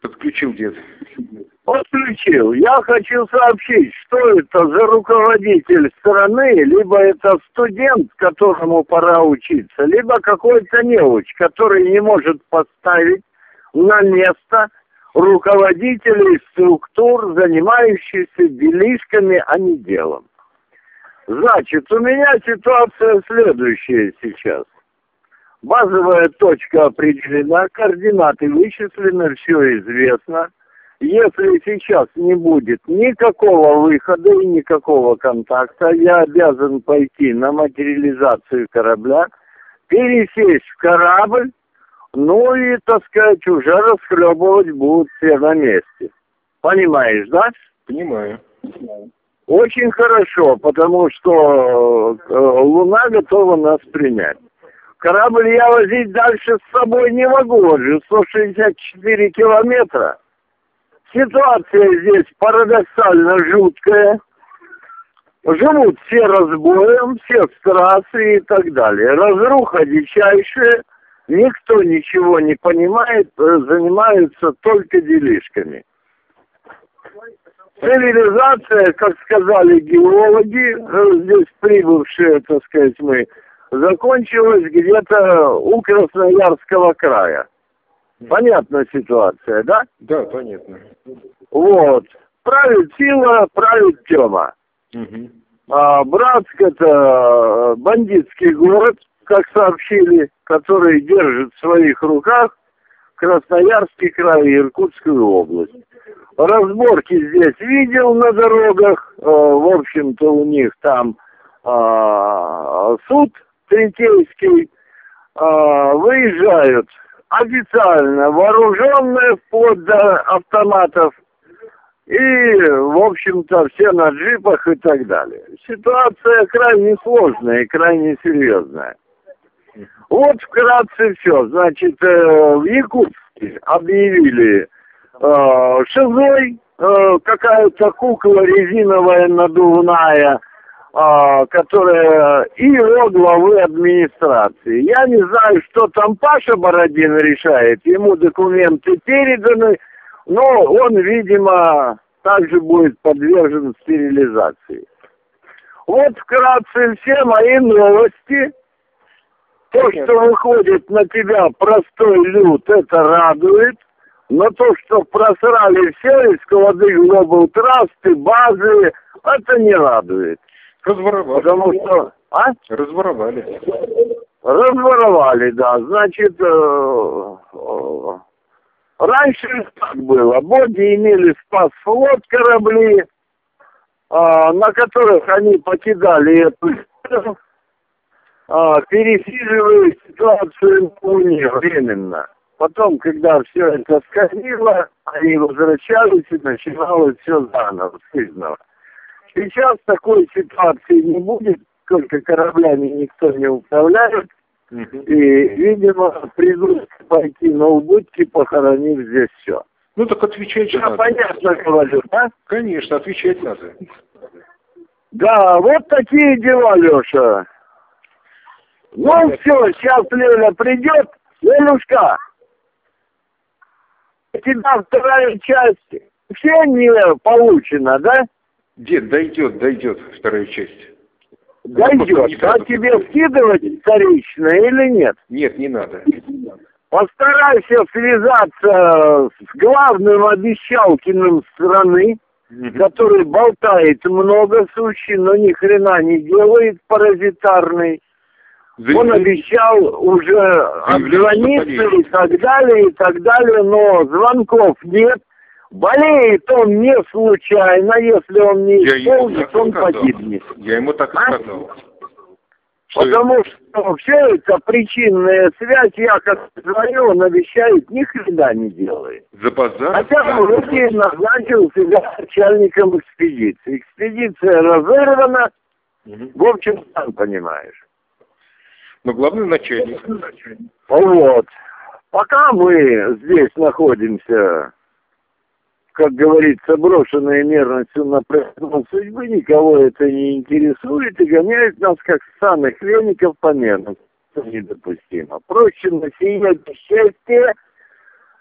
Подключил дед. Подключил. Я хочу сообщить, что это за руководитель страны, либо это студент, которому пора учиться, либо какой-то неуч, который не может поставить на место руководителей структур, занимающихся делишками, а не делом. Значит, у меня ситуация следующая сейчас. Базовая точка определена, координаты вычислены, все известно. Если сейчас не будет никакого выхода и никакого контакта, я обязан пойти на материализацию корабля, пересесть в корабль, ну и, так сказать, уже расхлебывать будут все на месте. Понимаешь, да? Понимаю. Очень хорошо, потому что Луна готова нас принять. Корабль я возить дальше с собой не могу, уже 164 километра. Ситуация здесь парадоксально жуткая. Живут все разбоем, все с трассы и так далее. Разруха дичайшая, никто ничего не понимает, занимаются только делишками. Цивилизация, как сказали геологи, здесь прибывшие, так сказать, мы, закончилась где-то у Красноярского края. Понятна ситуация, да? Да, понятно. Вот. Правит сила, правит тема. Угу. Братск — это бандитский город, как сообщили, который держит в своих руках Красноярский край и Иркутскую область. Разборки здесь видел на дорогах. В общем-то, у них там суд третейский. Выезжают официально вооруженные вплоть до автоматов. И, в общем-то, все на джипах и так далее. Ситуация крайне сложная и крайне серьезная. Вот вкратце все. Значит, в Якутске объявили шизой, какая-то кукла резиновая надувная, которая и его главы администрации. Я не знаю, что там Паша Бородин решает, ему документы переданы, но он, видимо, также будет подвержен стерилизации. Вот вкратце все мои новости. То, что выходит на тебя простой люд, это радует. Но то, что просрали все из склады Global Trust и базы, это не радует. Разворовали. Потому что... Разворовали. Разворовали, да. Значит, раньше так было. Боги имели спасфлот корабли, на которых они покидали эту пересиживая ситуацию на Луне временно. Потом, когда все это скользило, они возвращались и начиналось все заново, сызново. Сейчас такой ситуации не будет, только кораблями никто не управляет. И, видимо, придут пойти на убытки, похоронив здесь все. Ну так отвечать же надо. Понятно говорю, да? Конечно, отвечать надо. Да, вот такие дела, Леша. Ну все, сейчас Леля придет. Лелюшка, у тебя вторая часть все не получена, да? Дед, дойдет вторая часть. Дойдет. А тебе скидывать вторично или нет? Нет, не надо. Постарайся связаться с главным обещалкиным страны, который болтает много сущий, но ни хрена не делает, паразитарный. Он обещал уже обзвониться и так далее, но звонков нет. Болеет он не случайно, если он не исполнит, он погибнет. Я ему так и сказал. Потому что все это причинная связь, я как звоню, он обещает, ни хрена не делает. За базар? Хотя вроде назначил себя начальником экспедиции. Экспедиция разорвана, в общем, сам понимаешь. Но главный начальник. Вот. Пока мы здесь находимся, как говорится, брошенные мерностью на произвол судьбы, никого это не интересует и гоняют нас, как самых веников, по мерности. Это недопустимо. Проще на сие счастье